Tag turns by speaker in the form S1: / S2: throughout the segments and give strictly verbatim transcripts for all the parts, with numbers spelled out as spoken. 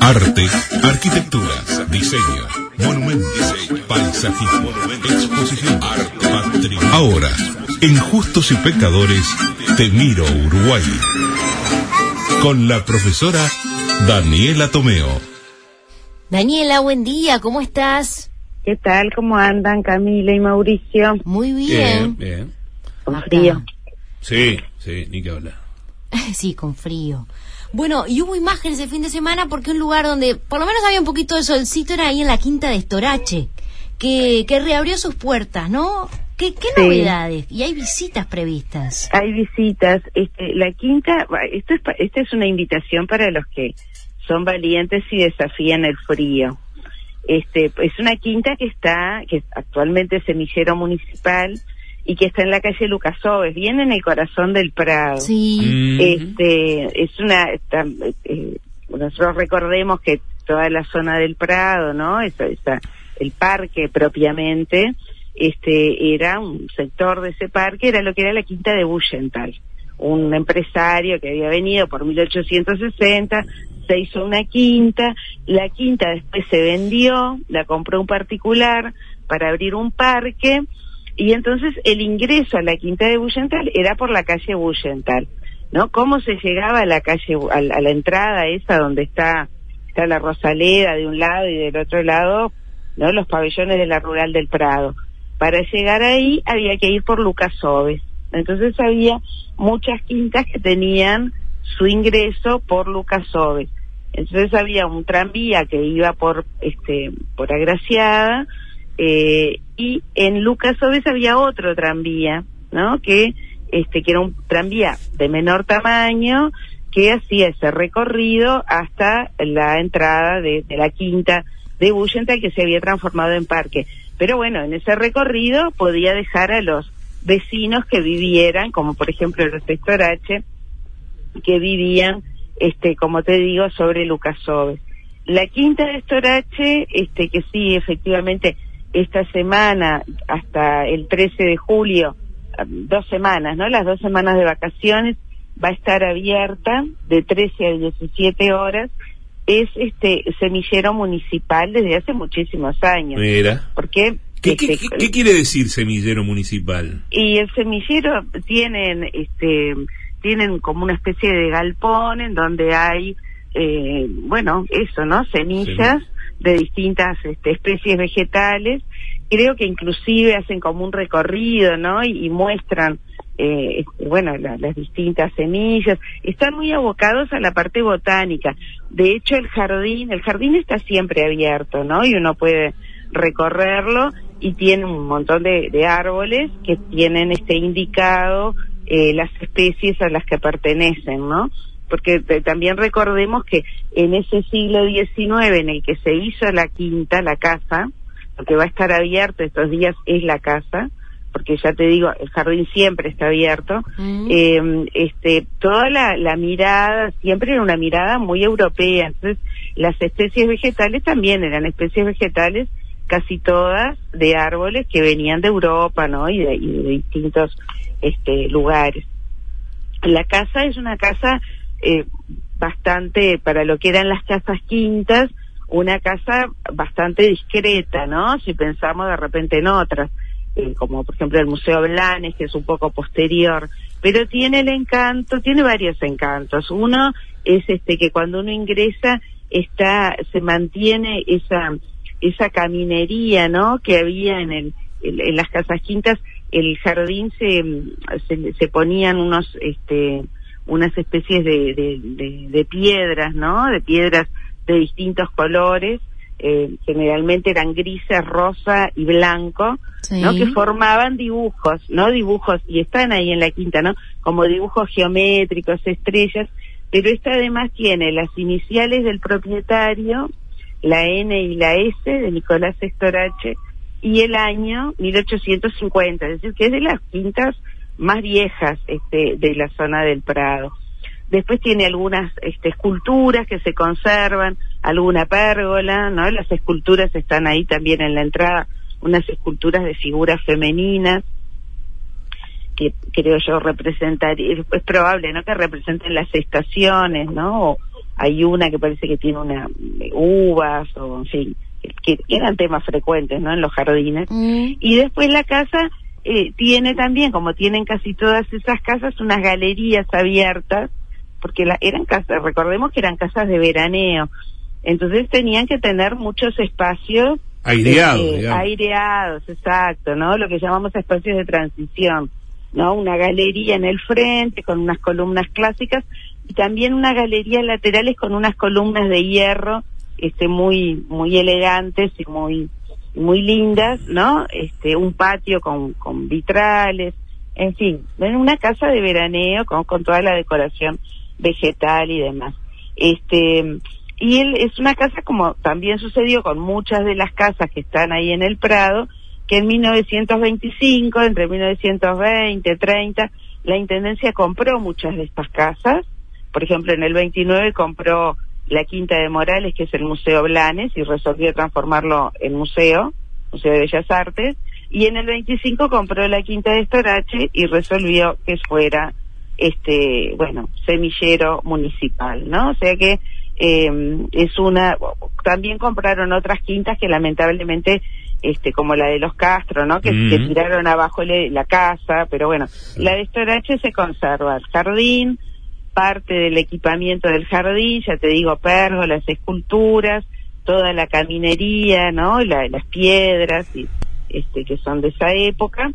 S1: Arte, arquitectura, diseño, monumentos, paisajismo, exposición, arte, patrimonio. Ahora, en Justos y Pecadores, Te Miro Uruguay, con la profesora Daniela Tomeo.
S2: Daniela, buen día, ¿cómo estás?
S3: ¿Qué tal? ¿Cómo andan Camila y Mauricio?
S2: Muy bien.
S4: Bien, bien.
S3: Con frío.
S4: Sí, sí, ni que hablar.
S2: Sí, con frío. Bueno, y hubo imágenes el fin de semana porque un lugar donde por lo menos había un poquito de solcito era ahí en la Quinta de Estorache, que, que reabrió sus puertas, ¿no? ¿Qué, qué
S3: Sí.
S2: novedades? Y hay visitas previstas.
S3: Hay visitas. Este, la Quinta, esto es, pa- esta es una invitación para los que son valientes y desafían el frío. Este, es una quinta que está, que actualmente es semillero municipal y que está en la calle Lucas Oves, bien en el corazón del Prado.
S2: Sí.
S4: Mm.
S3: Este, es una, está, eh, nosotros recordemos que toda la zona del Prado, ¿no? Esa, esa, el parque propiamente, este, era un sector de ese parque, era lo que era la quinta de Bullenthal, un empresario que había venido por mil ochocientos sesenta, se hizo una quinta, la quinta después se vendió, la compró un particular para abrir un parque, y entonces el ingreso a la quinta de Bullenthal era por la calle Bullenthal, ¿no? ¿Cómo se llegaba a la calle, a la, a la entrada esa donde está, está la Rosaleda de un lado y del otro lado, ¿no? Los pabellones de la Rural del Prado. Para llegar ahí había que ir por Lucas Oves. Entonces había muchas quintas que tenían su ingreso por Lucas Oves. Entonces había un tranvía que iba por este por Agraciada, eh, y en Lucas Oves había otro tranvía, ¿no? Que este que era un tranvía de menor tamaño que hacía ese recorrido hasta la entrada de, de la quinta de Bullenthal, que se había transformado en parque. Pero bueno, en ese recorrido podía dejar a los vecinos que vivieran, como por ejemplo los de Estorache, que vivían, este, como te digo, sobre Lucas Oves. La quinta de Estorache, este, que sí, efectivamente, esta semana, hasta el trece de julio, dos semanas, ¿no? Las dos semanas de vacaciones, va a estar abierta de trece a diecisiete horas. Es este semillero municipal desde hace muchísimos años.
S4: Mira.
S3: Porque
S4: ¿Qué,
S3: este,
S4: qué, qué, ¿Qué quiere decir semillero municipal?
S3: Y el semillero tienen, este, tienen como una especie de galpón en donde hay, eh, bueno, eso, ¿no? Semillas de distintas este, especies vegetales. Creo que inclusive hacen como un recorrido, ¿no? Y, y muestran, eh, bueno, la, las distintas semillas. Están muy abocados a la parte botánica. De hecho, el jardín, el jardín está siempre abierto, ¿no? Y uno puede recorrerlo y tiene un montón de, de árboles que tienen este indicado eh, las especies a las que pertenecen, ¿no? Porque eh, también recordemos que en ese siglo diecinueve en el que se hizo la quinta, la casa, lo que va a estar abierto estos días es la casa, porque ya te digo, el jardín siempre está abierto, mm. eh, este, toda la, la mirada, siempre era una mirada muy europea, entonces las especies vegetales también eran especies vegetales, casi todas de árboles que venían de Europa, ¿no? Y de, y de distintos este, lugares. La casa es una casa eh, bastante, para lo que eran las casas quintas, una casa bastante discreta, ¿no? Si pensamos de repente en otras, eh, como por ejemplo el Museo Blanes, que es un poco posterior, pero tiene el encanto, tiene varios encantos. Uno es este que cuando uno ingresa está, se mantiene esa esa caminería, ¿no? Que había en el en, en las casas quintas. El jardín se se, se ponían unos este unas especies de, de, de, de piedras, ¿no? De piedras de distintos colores, eh, generalmente eran grises, rosa y blanco, sí. ¿No? Que formaban dibujos, ¿no? Dibujos, y están ahí en la quinta, ¿no? Como dibujos geométricos, estrellas, pero esta además tiene las iniciales del propietario, la N y la S de Nicolás Estorache, y el año mil ochocientos cincuenta, es decir, que es de las quintas más viejas este, de la zona del Prado. Después tiene algunas este, esculturas que se conservan, alguna pérgola, ¿no? Las esculturas están ahí también en la entrada, unas esculturas de figuras femeninas que creo yo representaría, es probable, ¿no? Que representen las estaciones, ¿no? O hay una que parece que tiene una uvas, o en fin, que eran temas frecuentes, ¿no?, en los jardines. Mm. Y después la casa eh, tiene también, como tienen casi todas esas casas, unas galerías abiertas, porque la, eran casas, recordemos que eran casas de veraneo, entonces tenían que tener muchos espacios
S4: aireados,
S3: eh, aireados, exacto, ¿no?, lo que llamamos espacios de transición, ¿no?, una galería en el frente con unas columnas clásicas y también unas galerías laterales con unas columnas de hierro este muy muy elegantes y muy muy lindas, ¿no? Este un patio con con vitrales, en fin, en una casa de veraneo con con toda la decoración vegetal y demás. Este y él es una casa, como también sucedió con muchas de las casas que están ahí en el Prado, que en mil novecientos veinticinco, entre mil novecientos veinte, treinta, la Intendencia compró muchas de estas casas. Por ejemplo, en el veintinueve compró la Quinta de Morales, que es el Museo Blanes, y resolvió transformarlo en museo, Museo de Bellas Artes, y en el veinticinco compró la Quinta de Estorache y resolvió que fuera, este, bueno, semillero municipal, ¿no? O sea que eh, es una, también compraron otras quintas que lamentablemente, este, como la de los Castro, ¿no?, que, mm. que tiraron abajo le, la casa, pero bueno, la de Estorache se conserva, el jardín, parte del equipamiento del jardín, ya te digo, pérgolas, esculturas, toda la caminería, ¿no?, la, las piedras y, este, que son de esa época,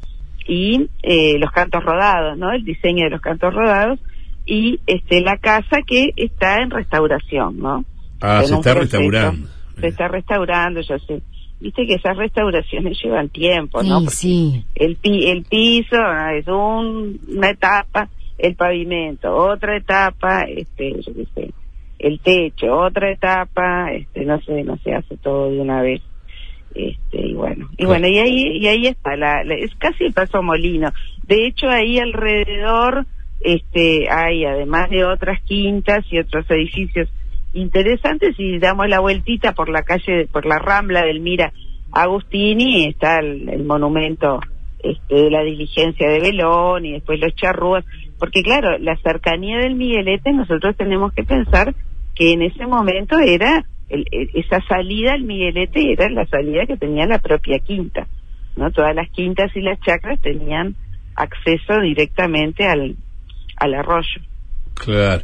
S3: y eh, los cantos rodados, ¿no?, el diseño de los cantos rodados, y este la casa que está en restauración, ¿no?
S4: Ah,
S3: en
S4: se está proceso, restaurando.
S3: Se está restaurando, yo sé. Viste que esas restauraciones llevan tiempo, ¿no?
S2: Sí, sí.
S3: El, pi, el piso, ¿no?, es un, una etapa, el pavimento, otra etapa, este, yo qué sé, el techo, otra etapa, este, no sé, no se hace todo de una vez, este, y bueno, y bueno, y ahí, y ahí está, la, la, es casi el Paso Molino. De hecho, ahí alrededor, este, hay, además de otras quintas y otros edificios interesantes, y damos la vueltita por la calle, por la Rambla del Mira Agustini, está el, el monumento, este, de la diligencia de Belón, y después los charrúas, porque claro, la cercanía del Miguelete, nosotros tenemos que pensar que en ese momento era, el, el, esa salida al Miguelete era la salida que tenía la propia quinta, ¿no? Todas las quintas y las chacras tenían acceso directamente al, al arroyo.
S4: Claro.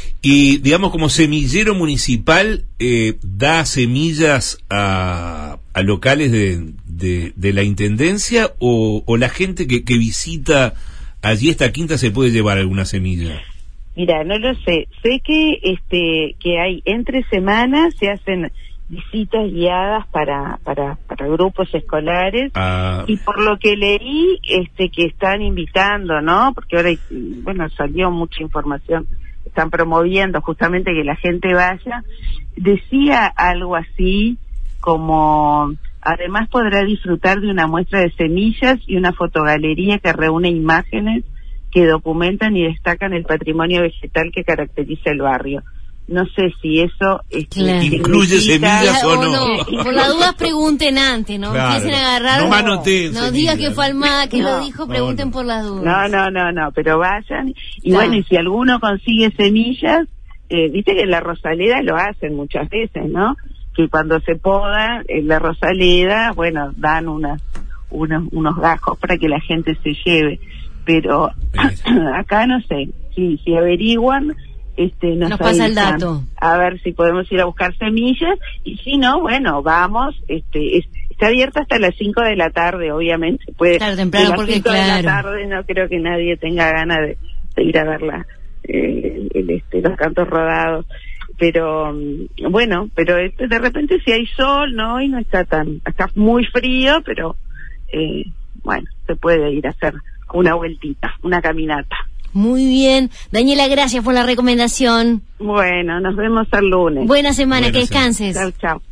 S4: Y digamos, como semillero municipal, eh, da semillas a, a locales de, de, de la Intendencia, o, o la gente que, que visita allí esta quinta se puede llevar alguna semilla.
S3: Mira, no lo sé. Sé que este que hay entre semanas, se hacen visitas guiadas para para para grupos escolares, ah. y por lo que leí, este que están invitando, ¿no? Porque ahora, bueno, salió mucha información, están promoviendo justamente que la gente vaya. Decía algo así como: además podrá disfrutar de una muestra de semillas y una fotogalería que reúne imágenes que documentan y destacan el patrimonio vegetal que caracteriza el barrio. No sé si eso este,
S2: claro.
S4: incluye semillas o no.
S2: no. Por las dudas pregunten antes, ¿no? Claro. Empiecen a agarrar.
S4: No manoteen.
S2: No digas que fue Almada que no, lo dijo, no, pregunten no. por las dudas.
S3: No, no, no, no, pero vayan. Y no. bueno, y si alguno consigue semillas, eh, viste que en la Rosaleda lo hacen muchas veces, ¿no? Que cuando se poda en la Rosaleda, bueno, dan unas, unos, unos gajos para que la gente se lleve. Pero acá no sé, si, si averiguan, este, nos,
S2: nos pasa el dato.
S3: A ver si podemos ir a buscar semillas, y si no, bueno, vamos, este, es, está abierta hasta las cinco de la tarde, obviamente. Puede,
S2: claro, temprano, porque
S3: cinco
S2: claro.
S3: de la tarde no creo que nadie tenga ganas de, de ir a verla, eh, el, este, los cantos rodados. Pero bueno, pero este, de repente si hay sol, ¿no? Y no está tan, está muy frío, pero eh, bueno, se puede ir a hacer una vueltita, una caminata.
S2: Muy bien. Daniela, gracias por la recomendación.
S3: Bueno, nos vemos el lunes.
S2: Buena semana, Buena que descanses.
S3: Chao, chao.